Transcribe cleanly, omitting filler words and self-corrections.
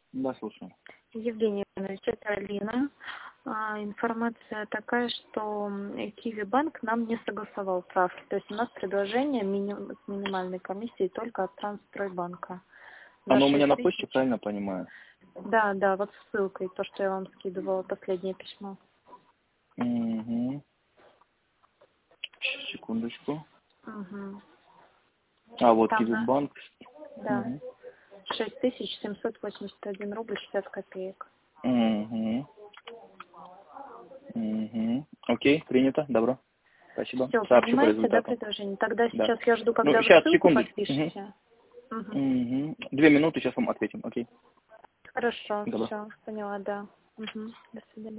Да, слушаю. Евгений Иванович, это Алина. Информация такая, что Киви Банк нам не согласовал правки. То есть у нас предложение с минимальной комиссией только от Трансстройбанка. За Оно у меня 6 на почте, тысяч. правильно понимаю? Да, да, вот ссылкой, то, что я вам скидывала, последнее письмо. Угу. Секундочку. Угу. А, вот Там, Киевбанк. да, Угу. 6781 рубль 60 копеек. Угу. Угу. Окей, принято, добро. Спасибо. Все, Сообщу по принимаете, да, результатам. предложение? Тогда Да. сейчас я жду, Ну, когда вы сейчас, ссылку секундочку. Угу. подпишете. Угу. Угу. 2 минуты, сейчас вам ответим. Окей. Хорошо, Добро. все, поняла, да. Угу. До свидания.